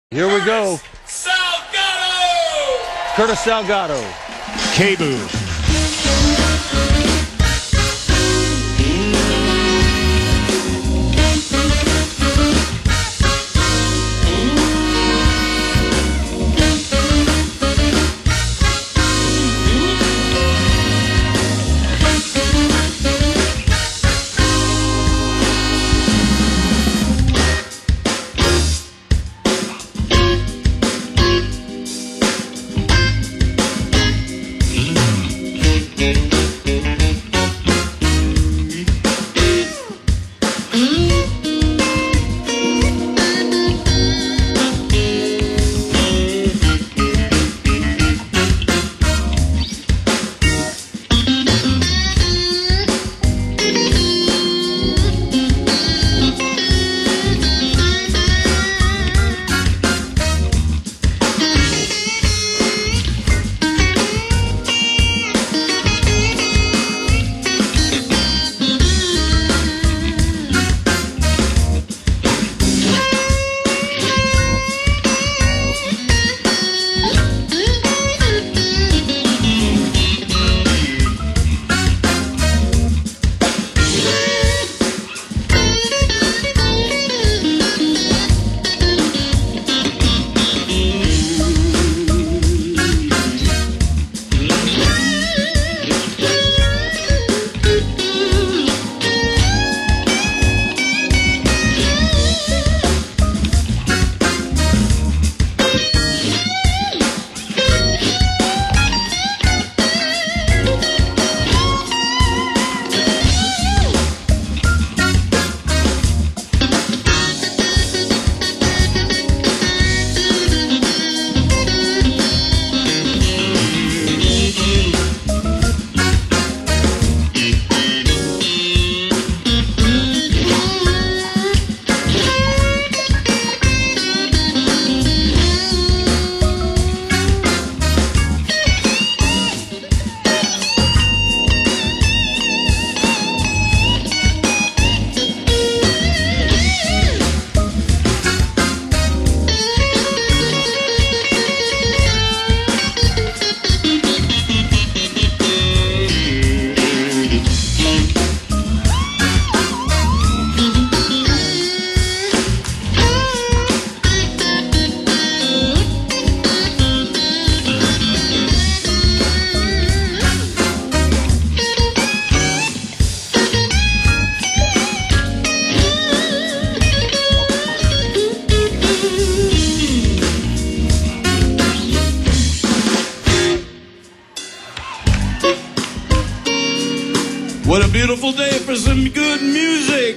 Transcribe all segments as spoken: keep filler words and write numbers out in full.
Here we go. Salgado! Curtis Salgado. K-Boo. What a beautiful day for some good music.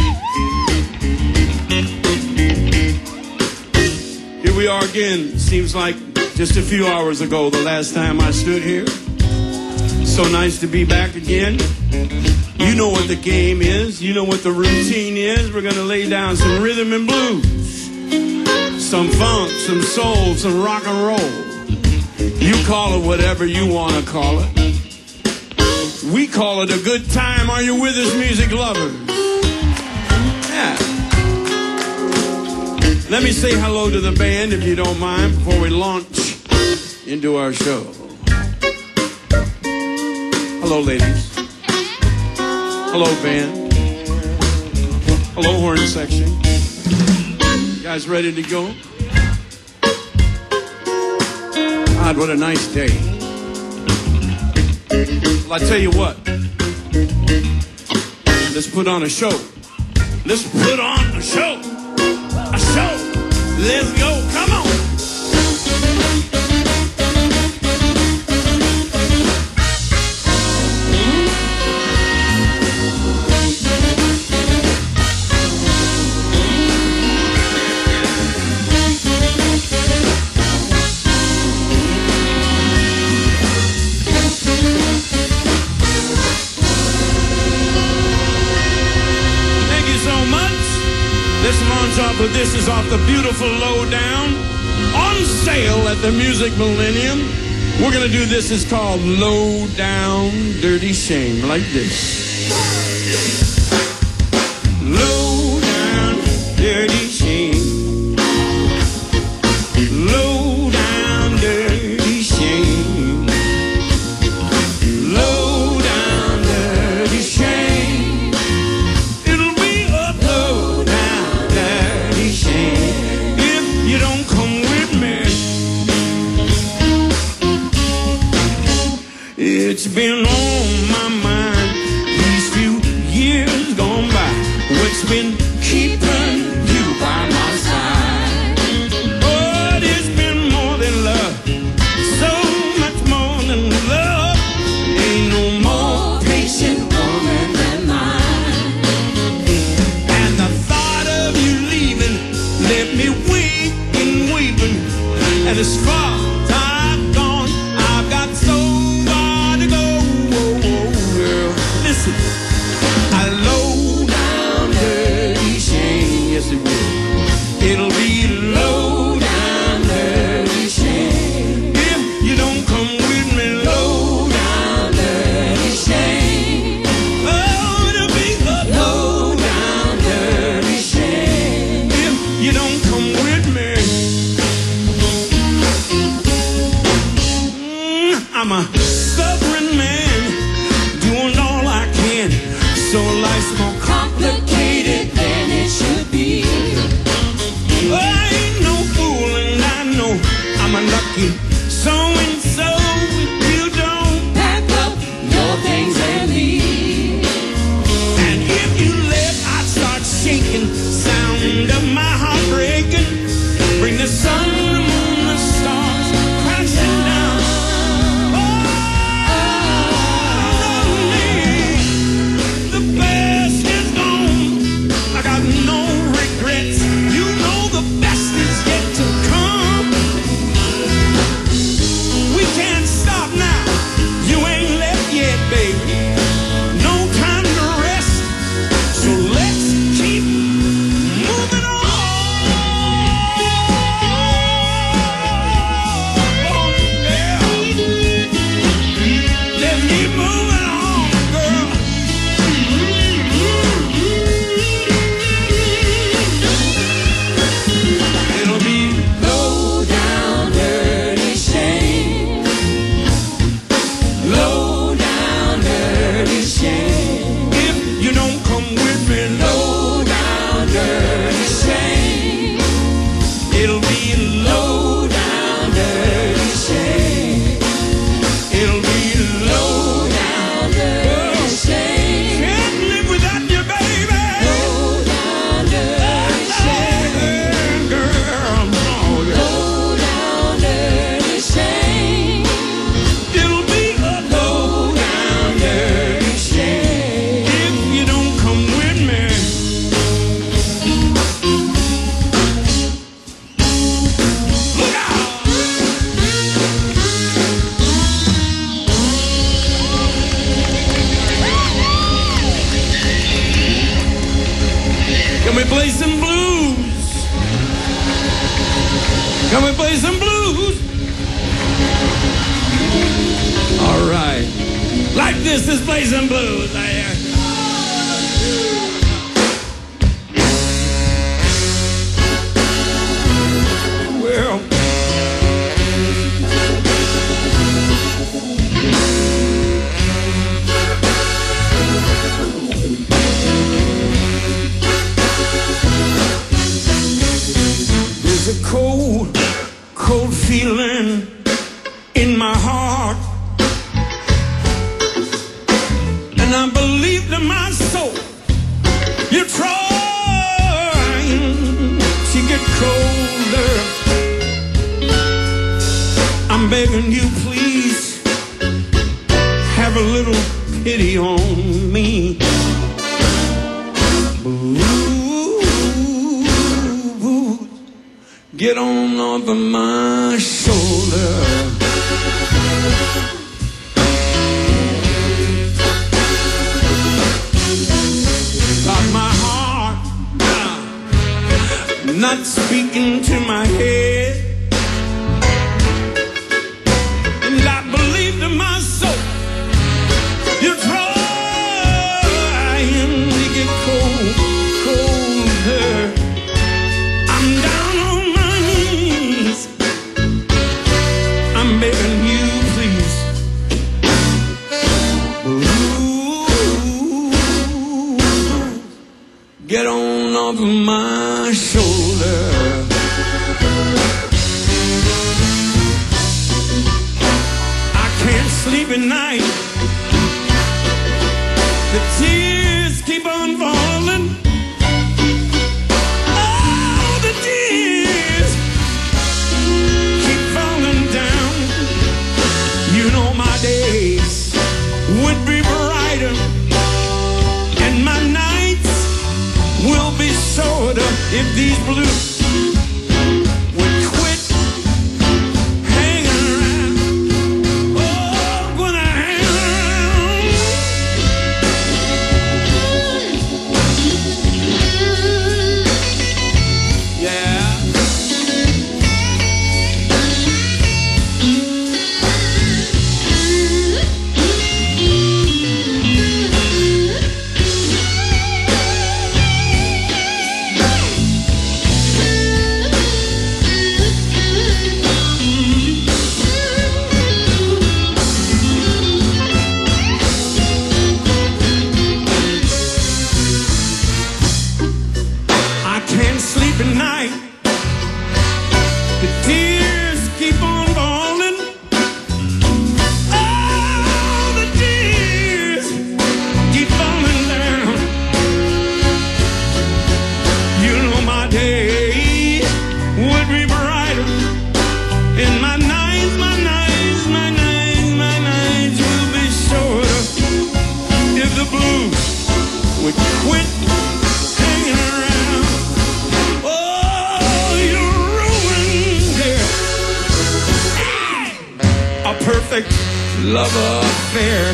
Here we are again. Seems like just a few hours ago, the last time I stood here. So nice to be back again. You know what the game is. You know what the routine is. We're going to lay down some rhythm and blues, some funk, some soul, some rock and roll. You call it whatever you want to call it. We call it a good time. Are you with us, music lovers? Yeah. Let me say hello to the band, if you don't mind, before we launch into our show. Hello, ladies. Hello, band. Hello, horn section. You guys ready to go? God, what a nice day. Well, I tell you what, let's put on a show. Let's put on a show. A show. Let's go. Come on. This launch off of this is off the beautiful Lowdown, on sale at the Music Millennium. We're going to do this. It's called Low Down Dirty Shame, like this. Low down dirty shame. been on my mind these few years gone by? What's been keeping you by my side? Oh, it's been more than love, so much more than love. Ain't no more patient woman than mine. And the thought of you leaving left me weak weeping, and as far as I've gone, I've got so far to go. Oh, oh, girl, listen, I low down dirty shame, yes it will. It'll be low down dirty shame if you don't come with me. Low down dirty shame. Oh, it'll be a low down dirty shame if you don't come with me. I'm a suffering man, doing all I can, so life's more complicated than it should be. I ain't no fool and I know I'm unlucky, so and so if you don't pack up your things and leave. And if you left, I'd start shaking, sound of my heart breaking, bring the sun, the moon, the stars crashing down. Can we play some blues? Can we play some blues? All right. Like this, let's play some blues. I, uh... Well, there's a cold, cold feeling in my heart, and I believe to my soul you're trying to get colder. I'm begging you, please have a little pity on me. Get on off of my shoulder. Got my heart uh, not speaking to my head, and I believe to my soul you're trying to get cold, colder. I'm down on my knees, I'm begging you, please. Ooh, get on off of my shoulder. love affair.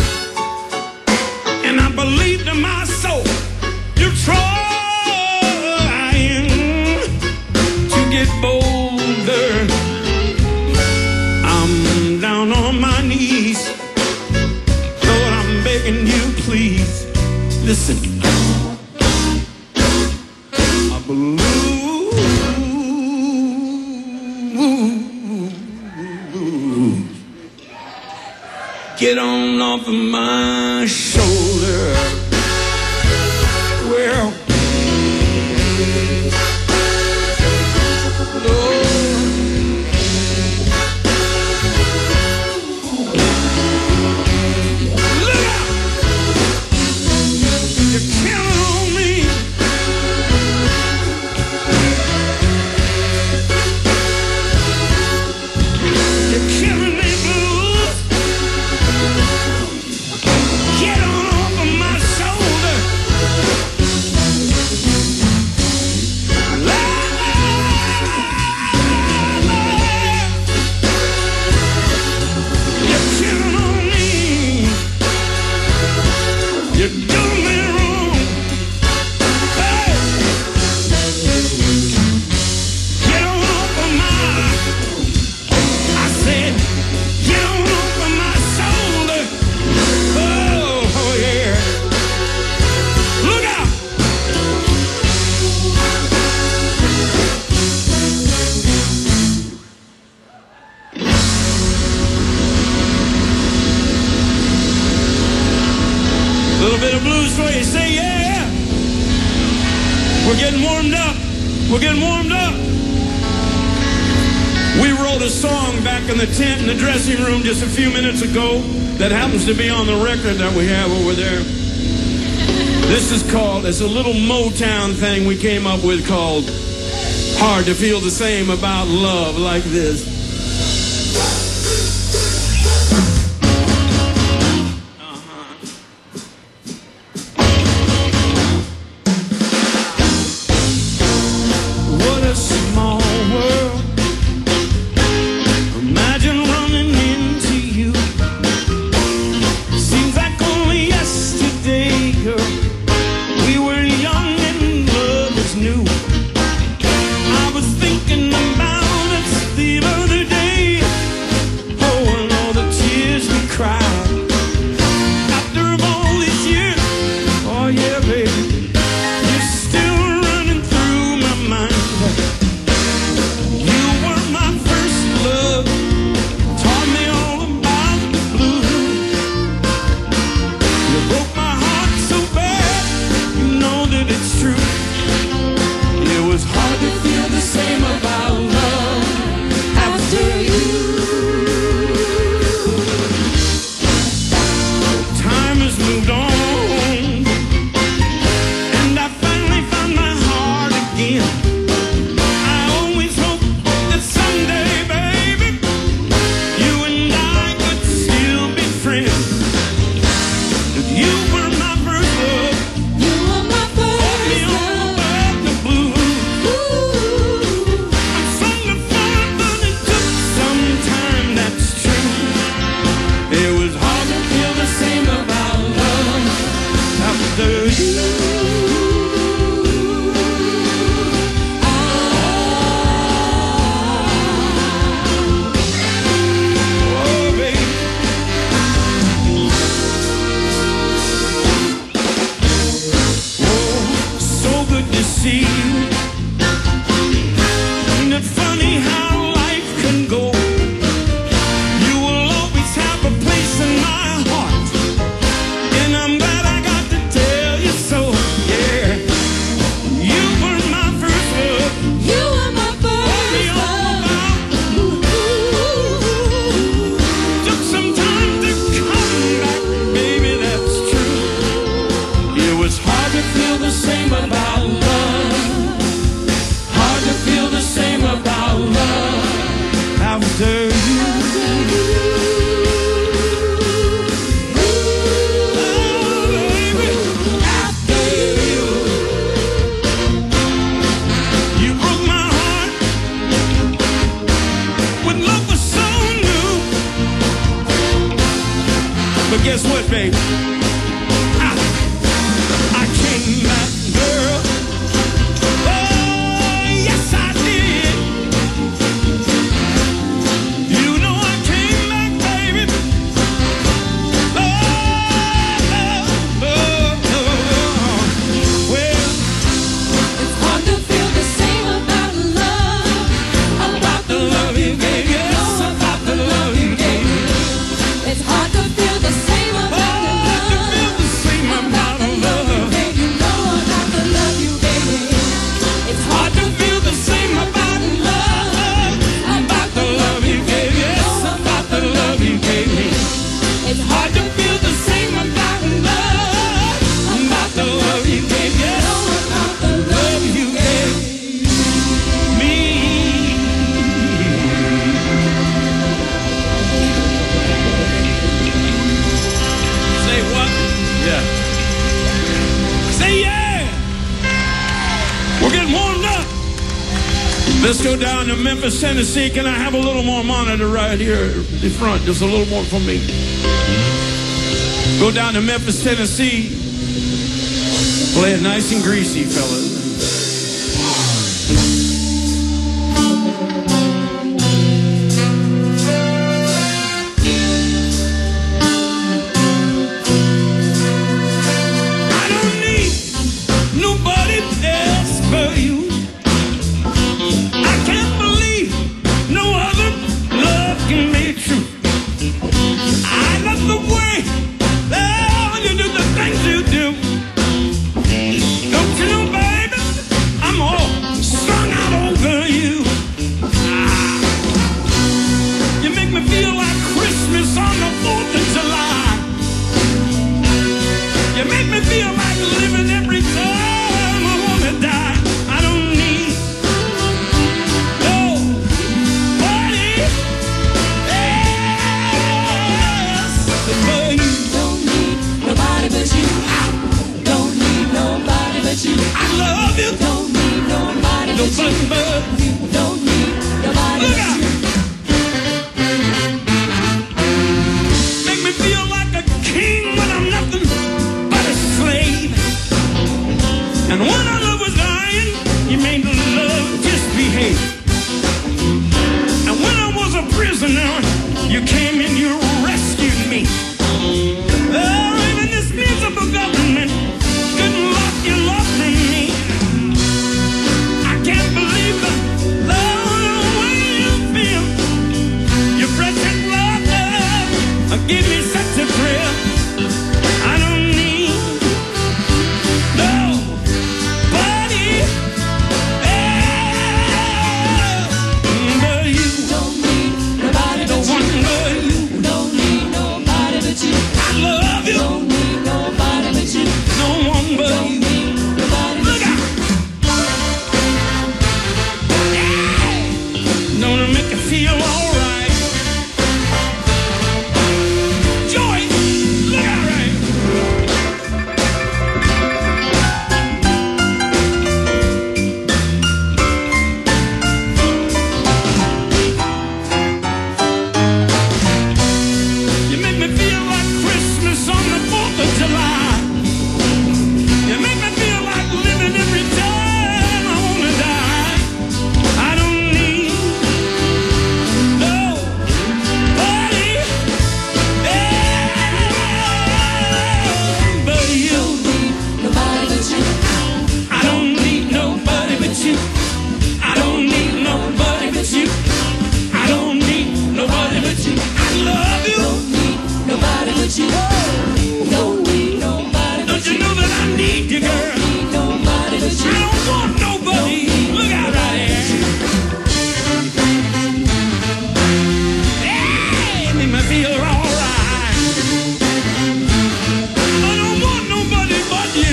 And I believed in my soul, you're trying to get bolder. I'm down on my knees, Lord, I'm begging you, please, listen. I believe. Get on off of my shoulder. Well, Lord, look out! You're counting on me. You're killing me, blues. Get on off of my shoulder. You're killing on me. You're doing me wrong. Hey. Get on off of my, I said, get on off of my shoulder. Oh, oh yeah. Look out. A little bit of blues for you. Say yeah. We're getting warmed up. We're getting warmed up. We wrote a song back in the tent in the dressing room just a few minutes ago that happens to be on the record that we have over there. This is called, it's a little Motown thing we came up with called Hard to Feel the Same About Love, like this. What a small world. Imagine running into you. Seems like only yesterday, girl, we were young and love was new. I was thinking about us the other day. Oh, and all the tears we cried. After all these years, oh yeah, baby, you're still running through my mind. You were my first love, taught me all about the blues. You broke my heart so bad, you know that it's true. It was hard to feel the same about love after you. Time has moved on, and I finally found my heart again. I always hoped that someday, baby, you and I could still be friends. But you were my first love, You were my taught me first all love. about the blues. Ooh. I'm sung before, but it took some time, that's true. It was hard to feel the same about love after you. Oh, baby. Oh, so good to see you. Isn't it funny how life can go? You will always have a place in my heart, and I'm glad I got to tell you so. Yeah, you were my first love. You were my Taught me first all love. about the blues. Ooh. Took some time to come back, baby, that's true. It was hard to feel the same about love. Hard to feel the same about love. guess what, baby? I, I came back, girl. Oh, yes, I did. You know I came back, baby. Oh, oh, oh, oh. Well, It's hard to feel the same about love, about the love you gave. Yes, about the love you gave. It's hard to feel the same about the love, the same about amount the of love you love. gave. You know about the love you gave me. It's hard to feel the same about love, about the love you gave. Yes, about the love you gave me. It's hard to feel the same about love, About the love you gave. Yes, about the love love you gave me. Say what? Yeah. Say yeah. We're getting warmed up. Let's go down to Memphis, Tennessee. Can I have a little more monitor right here in front? Just a little more for me. Go down to Memphis, Tennessee. Play it nice and greasy, fellas. I don't need nobody else but you. I can't believe no other love can be true. I love the way oh, you do the things you do. Don't you know, baby, I'm all strung out over you. Ah, you make me feel like Christmas on the fourth of July. You make me feel like living every time I wanna die. I don't need nobody else but you. Don't need nobody but you. Don't need nobody but you. I love you, Don't need nobody but you. nobody but you. Don't need nobody Look but out! you. Make me feel like a king when I'm nothing but a slave. And when our love was dying, you made the love just behave. And when I was a prisoner, you came and you rescued me. Oh, even this miserable government couldn't lock your love from me. I can't believe the love the way you feel. Your precious love, love, give me such a thrill. I don't need nobody else but you. Don't need nobody The but you. one but you. Don't need nobody but you. I love you. Don't need nobody but you. No one but Don't you. need nobody but Look you. out! Yeah! Gonna make you feel alright. Joy, look out right. You make me feel like Christmas on the fourth of July. You make me feel like living every time I wanna die. I don't need nobody else but you. Nobody but you. I don't need nobody but you. I don't need nobody but you. I don't need nobody but you. I love you. Don't need nobody but you. Don't need nobody but Don't you you. know that I need you, girl? Need nobody but I you. don't want nobody. Look out right here. Hey, make me feel alright. I don't want nobody but you.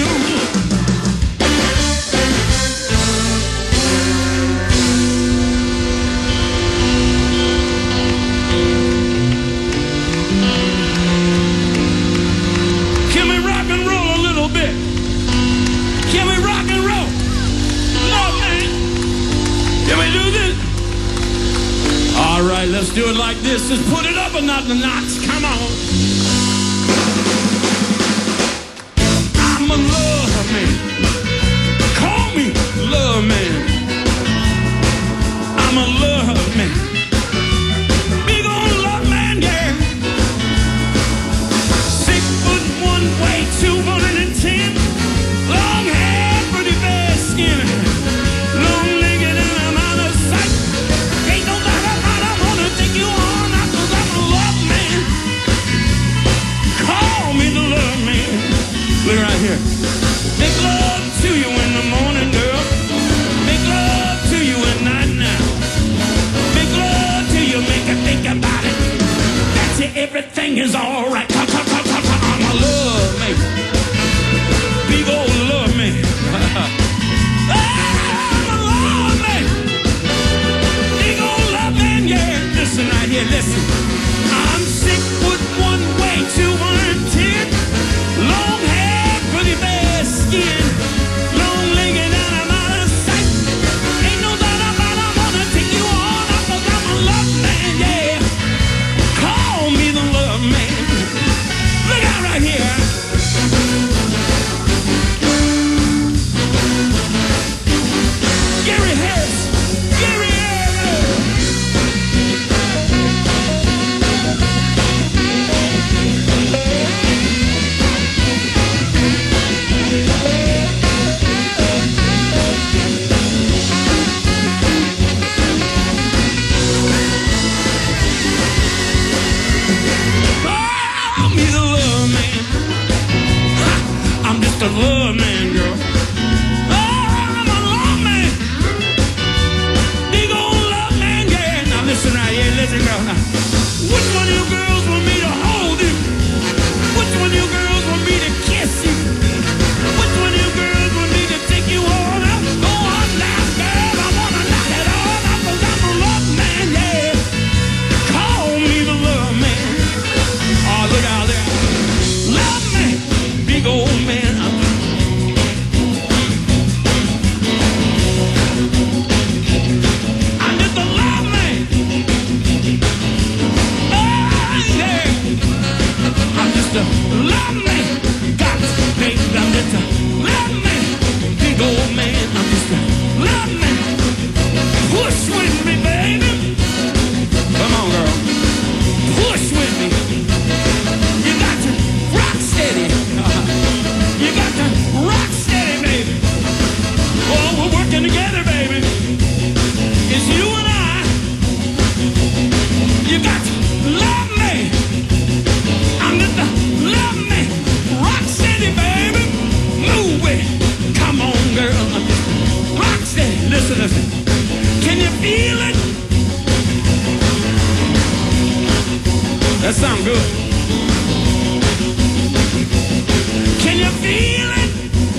Can we rock and roll a little bit? Can we rock and roll? No, man. Can we do this? All right, let's do it like this. Let's put it up another notch. Come on. a love man. Call me love man. I'm a love man. Big old love man, yeah. Six foot one, weight two hundred and ten. Long hair, pretty fair skin. Long legged and I'm out of sight. Ain't no matter how I wanna take you on, I cause I'm a love man. Call me the love man. Look right here. Make love to you in the morning, girl. Make love to you at night now. Make love to you, make her think about it. That's it, everything is alright. Come, come, come, come, come. I'm a love man. Big old love man. I'm a love man. Big old love man, yeah. Listen right here, listen. I'm six foot one, weight two hundred and ten. Long hair, pretty fair skin. Long legged and I'm out of sight. Ain't no doubt about I wanna take you on. I cause I'm a love man, yeah. Call me the love man. Look out right here. Gary Harris. Gary Harris. Call me the love man. Ha, I'm just a love man, girl. Oh, I'm a love man. Big old love man, yeah. Now listen right here, listen, girl. Now, which one of you girls want me to hold you? Which one of you girls want me to kiss you? Which one of you girls want me to take you all out? Go on now, girl. I wanna knock it all out cause I'm a love man, yeah. Call me the love man. Oh, look out there. Love man. Big old man. I'm I'm just a love man. Oh, yeah. I'm just a love man. Got to, baby, I'm just a love man. Big old man. I'm just a love man. Push with me, baby. Come on, girl. Push with me. You got to rock steady. You got to rock steady, baby. Oh, we're working together, baby. It's you and I. You got to love me. I'm just a love me. Rock steady, baby. Move it. Come on, girl. I'm just rock steady. Listen, listen. Can you feel it? That sound good. Can you feel it?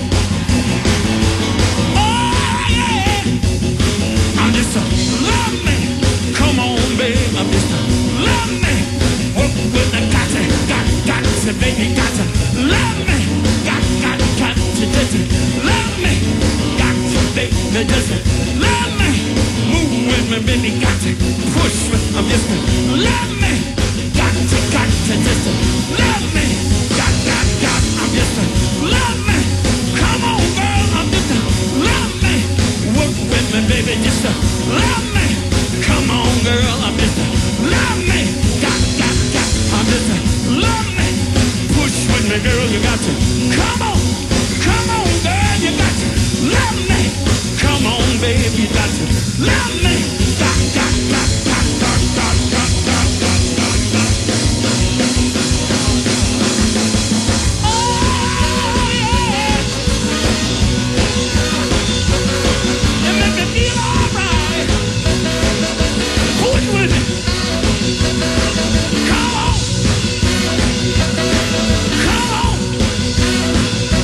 Oh, yeah. I'm just a love man. Come on, babe. I'm just a love man. Work with the gotcha, got, got to, baby, gotcha. Love me. Got, got, got to, just love me. Got to, baby, just love me. Move with me, baby, got to push me. I'm just a love me. Got to, got to, just love me. Got, got, got. I'm just a love me. Come on, girl. I'm just a love me. Work with me, baby, just a love me. Come on, girl. I'm just a love me. Got, got, got. I'm just a love me. Push with me, girl. You got to. Come on. Come on, girl. You got to love me. Come on, baby. You got to love me. Got, got, got, got, got, got, got, got, got, got, got. Oh, yeah. You make me feel alright. Push with me. Come on. Come on.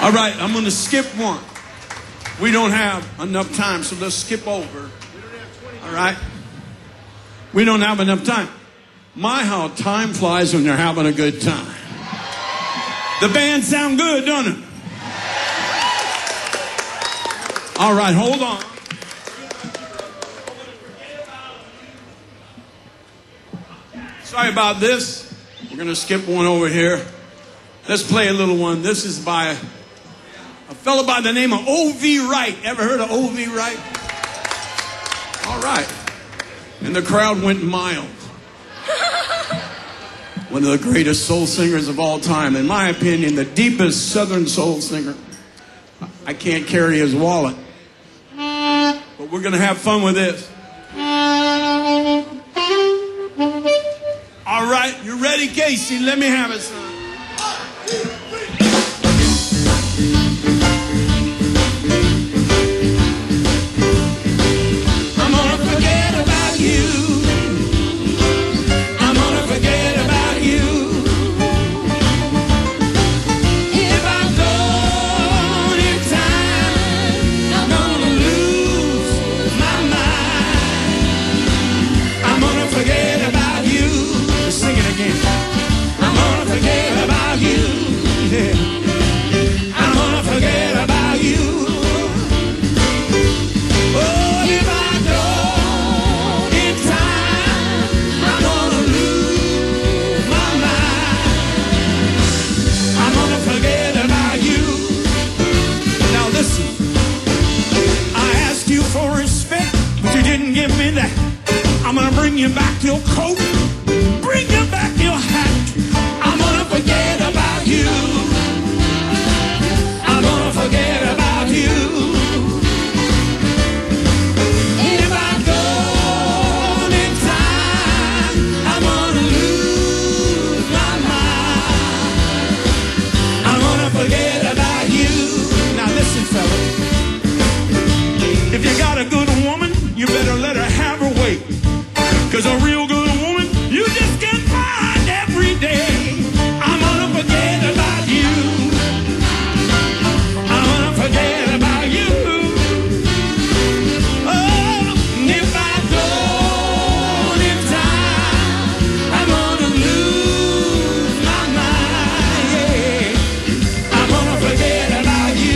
All right, I'm going to skip one. We don't have enough time, so let's skip over. All right? We don't have enough time. My, how time flies when you're having a good time. The band sound good, don't it? All right, hold on. Sorry about this. We're going to skip one over here. Let's play a little one. This is by a, a fellow by the name of O V Wright. Ever heard of O V Wright? All right. And the crowd went mild. One of the greatest soul singers of all time. In my opinion, the deepest Southern soul singer. I can't carry his wallet. But we're going to have fun with this. All right, you ready, Casey? Let me have it, son. I'm gonna forget about you. I'm gonna forget about you. If I'm gone in time, I'm gonna lose my mind. I'm gonna forget about you. Sing it again. I'm gonna forget about you. Yeah. I'm gonna forget about you. Oh, if I don't in time, I'm gonna lose my mind. I'm gonna forget about you. Now listen, I asked you for respect, but you didn't give me that. I'm gonna bring you back your coat. Bring you back your hat. I'm gonna forget about you. I'm gonna forget about you. If I'm gone in time, I'm gonna lose my mind. I'm gonna forget about you. Now listen, fellas. If you got a good woman, you better let her have her way. 'Cause a real good woman, you just can't find every day. I'm gonna forget about you. I'm gonna forget about you. Oh, if I don't in time, I'm gonna lose my mind. Yeah. I'm gonna forget about you.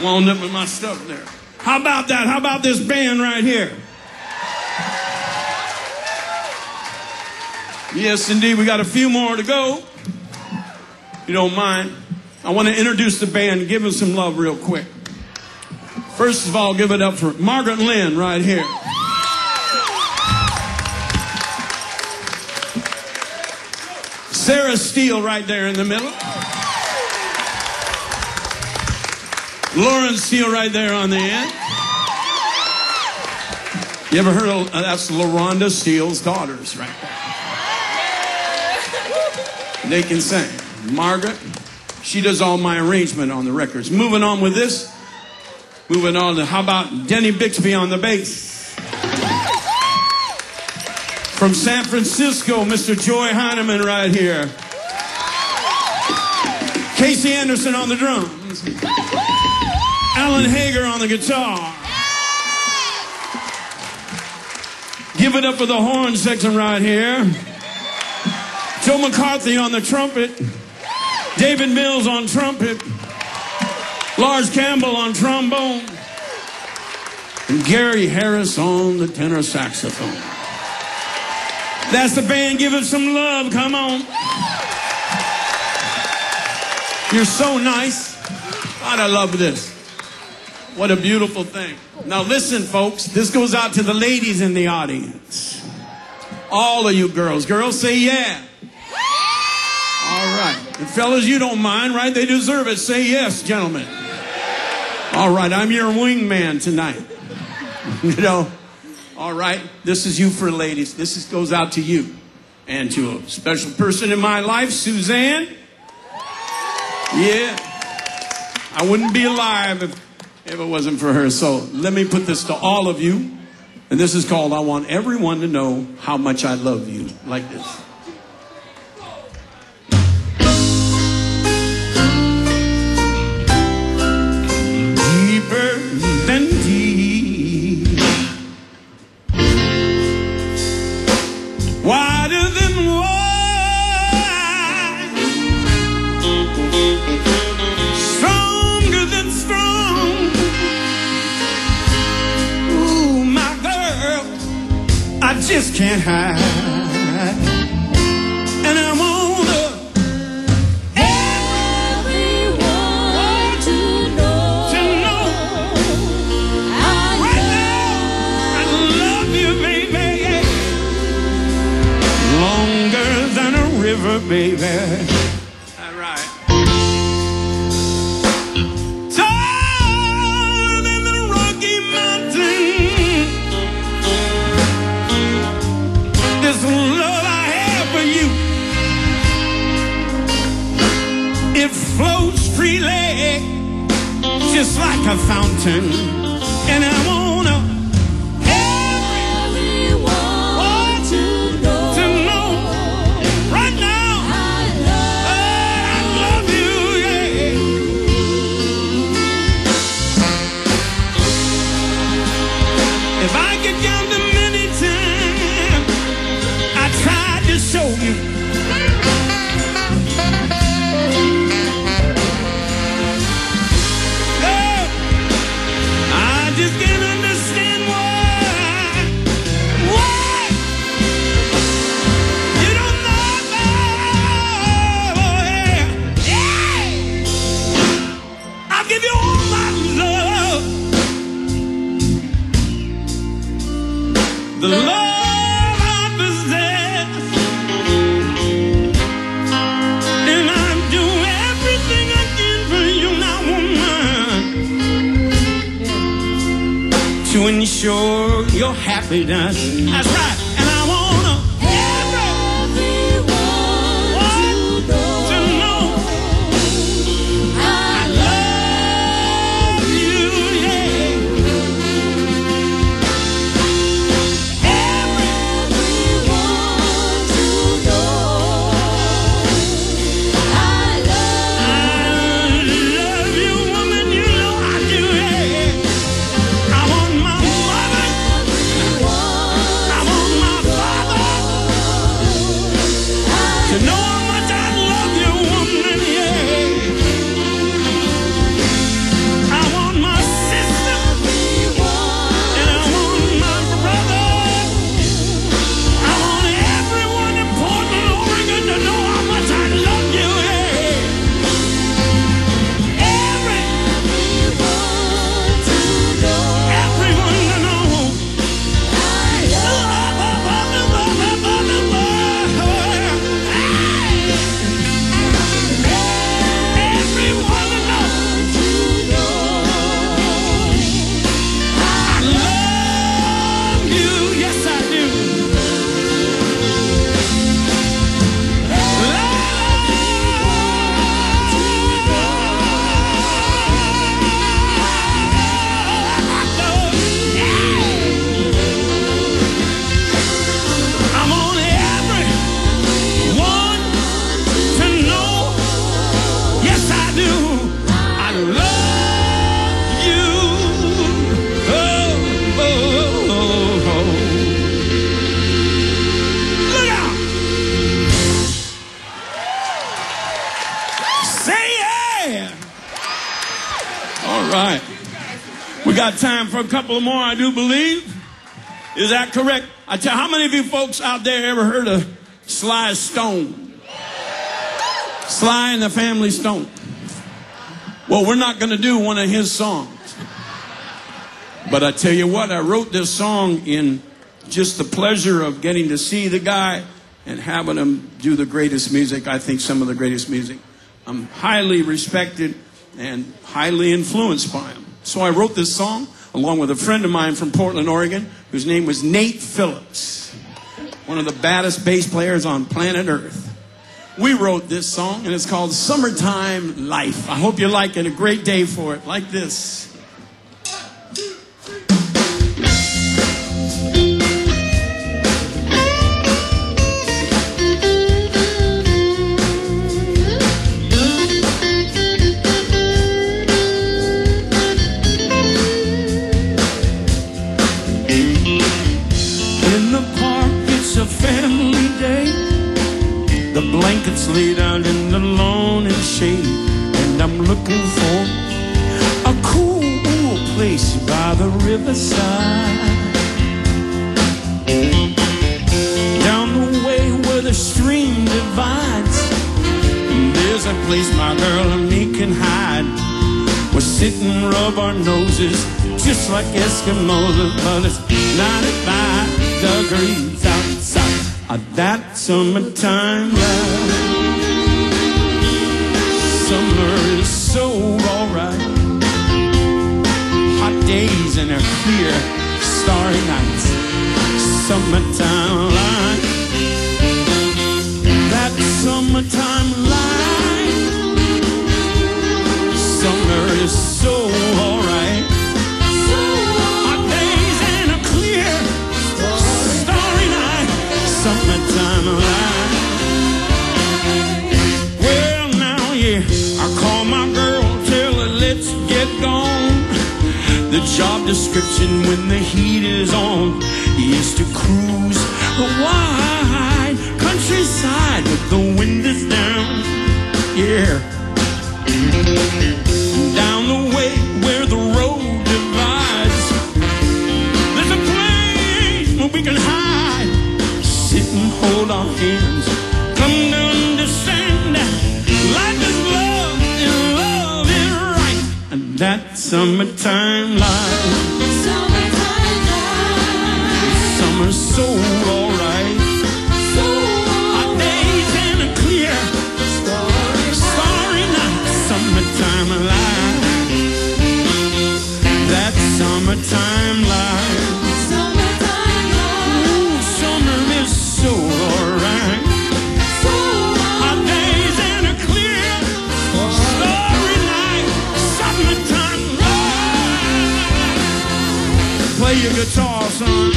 Wound up with my stuff there. How about that? How about this band right here? Yes, indeed. We got a few more to go. If you don't mind, I want to introduce the band. Give them some love real quick. First of all, give it up for Margaret Lynn right here. Sarah Steele right there in the middle. Lauren Steele right there on the end. You ever heard of, uh, that's LaRonda Steele's daughters right there. They can sing. Margaret, she does all my arrangement on the records. Moving on with this. Moving on to, how about Denny Bixby on the bass? From San Francisco, Mister Joy Heineman right here. Casey Anderson on the drums. Alan Hager on the guitar. Give it up for the horn section right here. Joe McCarthy on the trumpet. David Mills on trumpet. Lars Campbell on trombone. And Gary Harris on the tenor saxophone. That's the band. Give it some love. Come on. You're so nice. God, I love this. What a beautiful thing. Now listen, folks. This goes out to the ladies in the audience. All of you girls. Girls, say yeah. All right. And fellas, you don't mind, right? They deserve it. Say yes, gentlemen. All right. I'm your wingman tonight. You know. All right. This is you for ladies. This is, goes out to you. And to a special person in my life, Suzanne. Yeah. I wouldn't be alive if, if it wasn't for her. So let me put this to all of you. And this is called I Want Everyone to Know How Much I Love You. Like this. Deeper than deep. Wider than wide. Stronger than strong. Ooh, my girl, I just can't hide. And I wanna everyone to know, to know I right now I love you, baby. Longer than a river, baby. All right. Taller than the Rocky Mountain. This love I have for you, it flows freely, just like a fountain. And I wanna everyone to know, to know right now I love I love you, yeah. If I could count the many times I tried to show you, oh, I just can't understand why, why you don't know me. Oh, yeah, yeah. I'll give you all my love. The love I possess, and I do everything I can for you now, woman, to ensure your happiness. That's right. And I wanna everyone to to know, know I I love you, yeah. everyone to know, I love I love you, woman, you know I do, yeah. I want my mother, I everyone want my All right. We got time for a couple more, I do believe. Is that correct? I tell how many of you folks out there ever heard of Sly Stone? Sly and the Family Stone. Well, we're not going to do one of his songs. But I tell you what, I wrote this song in just the pleasure of getting to see the guy and having him do the greatest music. I think some of the greatest music. I'm highly respected and highly influenced by him. So I wrote this song along with a friend of mine from Portland, Oregon, whose name was Nate Phillips, one of the baddest bass players on planet Earth. We wrote this song, and it's called Summertime Life. I hope you like it. A great day for it, like this. Blankets laid out in the lawn and shade, and I'm looking for a cool place by the riverside. Down the way where the stream divides, there's a place my girl and me can hide. We'll sit and rub our noses just like Eskimos, but it's ninety-five degrees outside. That summertime life. Summer is so alright. Hot days and a clear starry nights. Summertime life. That summertime life. Summer is so alright. Hot days and a clear starry night. Summertime life. Well, now, yeah, I call my girl, tell her let's get gone. The job description when the heat is on is to cruise the wide countryside with the windows down. Yeah. Down the way where the road divides, there's a place where we can hide. Sit and hold our hands, come to understand that life is love and love is right. And that summertime life. Summertime life. Summer's so alright. So Hot days and a clear starry night. Summertime life. That summertime life. Summertime life. Ooh, summer is so alright. So Hot days and a clear starry night. Summertime life. Play your guitar, son.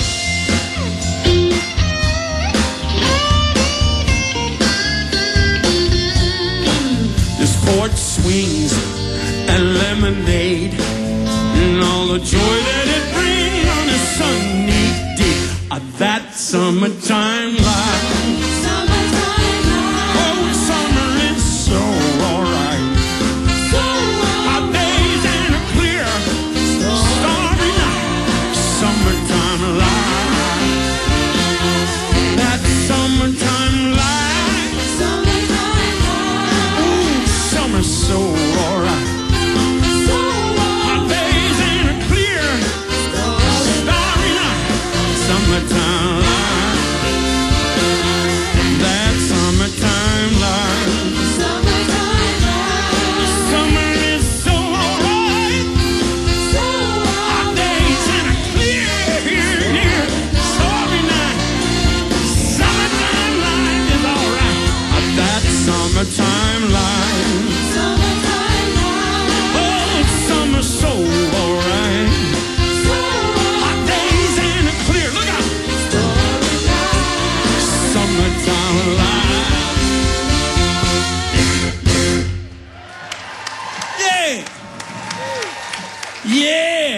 This porch swings and lemonade and all the joy that it brings on a sunny day. Ah, that summertime life. Summertime life. Oh, summer is so alright. So Hot days and a clear starry night. Summertime life. That summertime life. Summertime life. Ooh, summer's so alright. So Hot days and a clear starry night. Summertime life. That summertime life. Summertime life. Summer is so alright. So Hot days and a clear, clear starry night. Summertime life is alright. That summertime life. Summertime life. Oh, summer's so alright. So Hot days and a clear. Look out. Summertime life. Yeah. Yeah.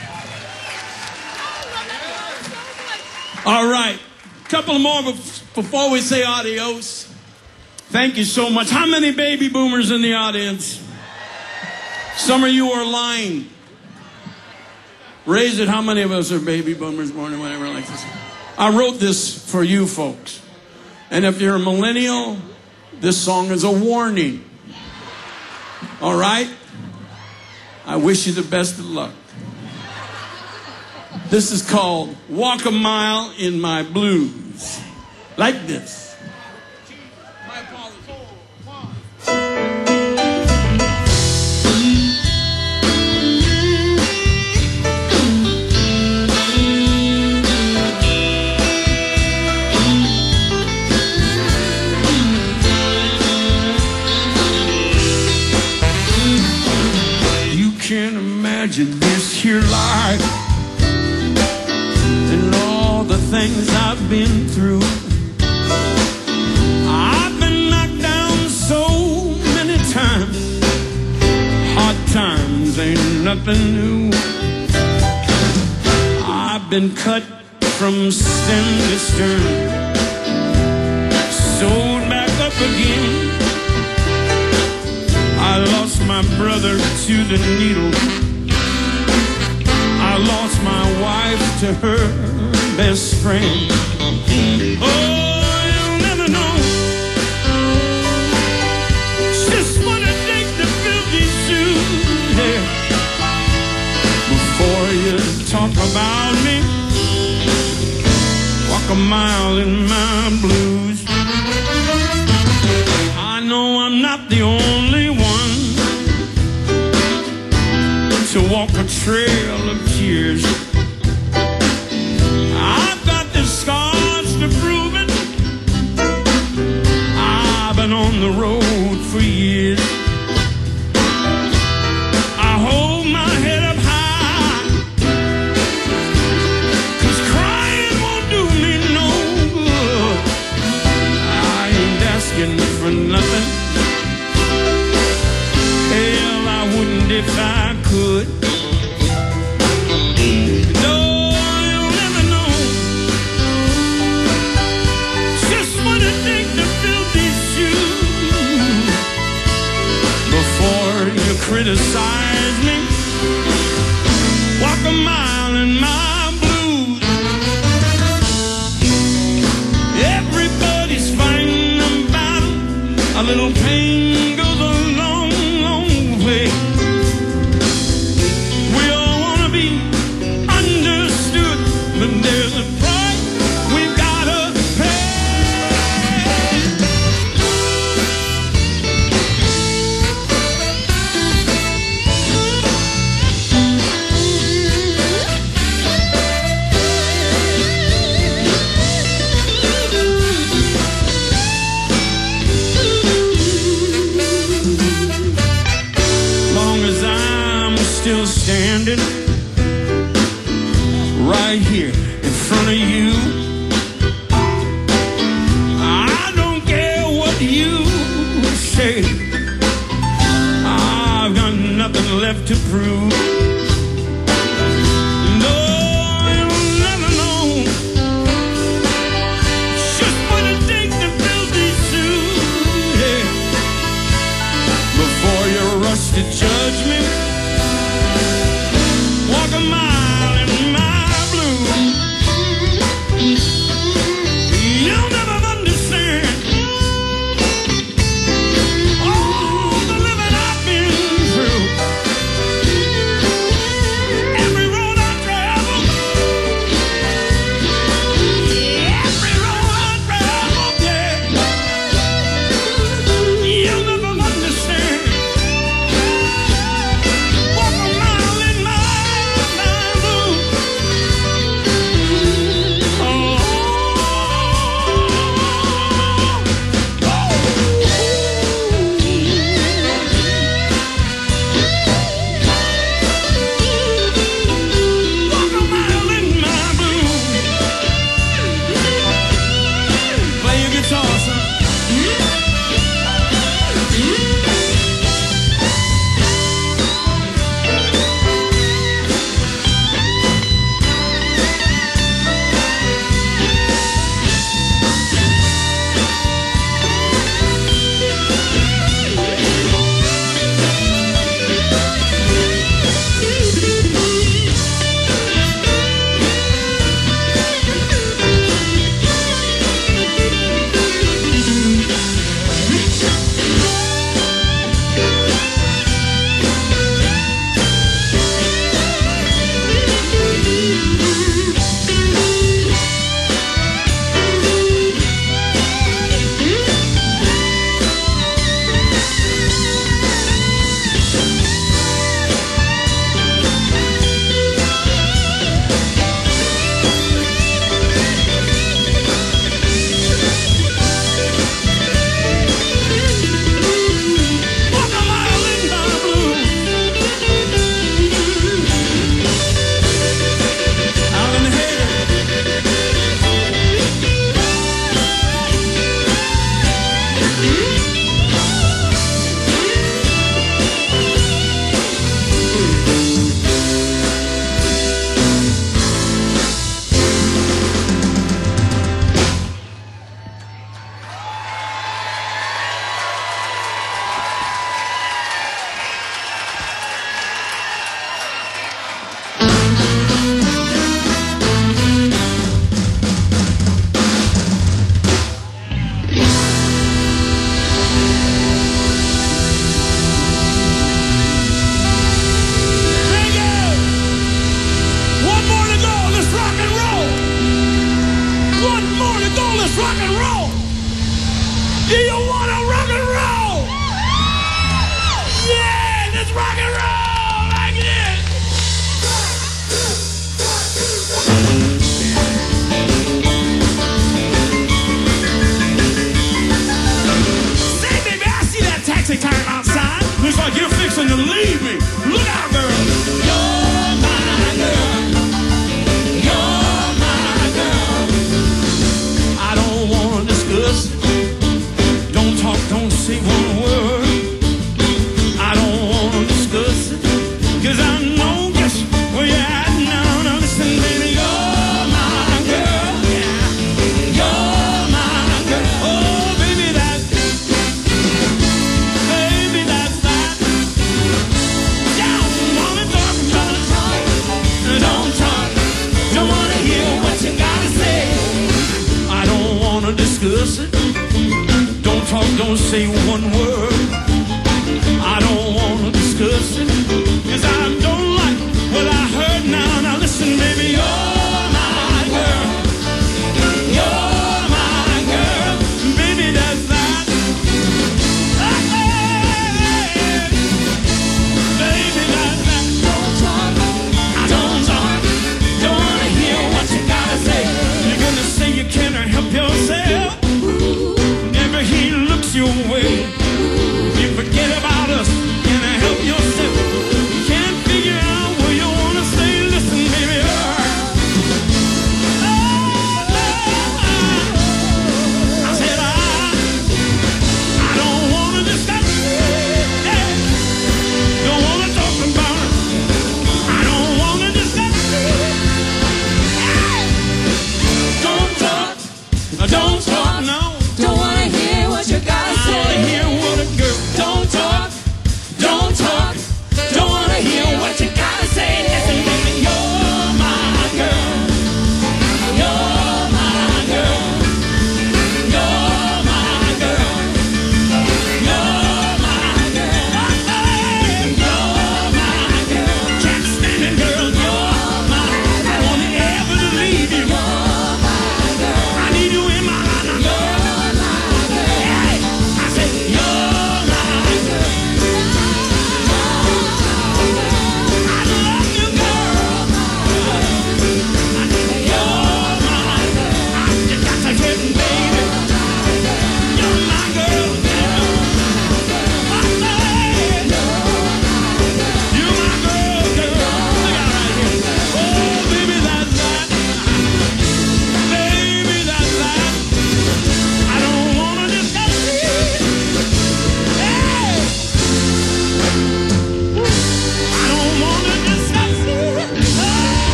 All right. Couple more bef- before we say adios. Thank you so much. How many baby boomers in the audience? Some of you are lying. Raise it. How many of us are baby boomers, born or whatever like this? I wrote this for you folks. And if you're a millennial, this song is a warning. All right? I wish you the best of luck. This is called Walk a Mile in My Blues. Like this. My apologies. You can't imagine this here life and all the things I've been through. I've been knocked down so many times. Hard times ain't nothing new. I've been cut from stem to stern, sewed back up again. I lost my brother to the needle. I lost my wife to her best friend. Oh, you'll never know just what it takes to fill these shoes, yeah. Before you talk about me, walk a mile in my blues. I know I'm not the only one to walk a trail of tears. I've got the scars to prove it. I've been on the road for years. I hold my head up high, 'cause crying won't do me no good. I ain't asking for nothing. Hell, I wouldn't if I could. No, you'll never know just what it takes to fill these shoes. Before you criticize me, walk a mile in my blues. Everybody's fighting a battle. A little pain goes a long, long way. But there's a price we've gotta pay. Long as I'm still standing right here in front of you, I don't care what you say. I've got nothing left to prove.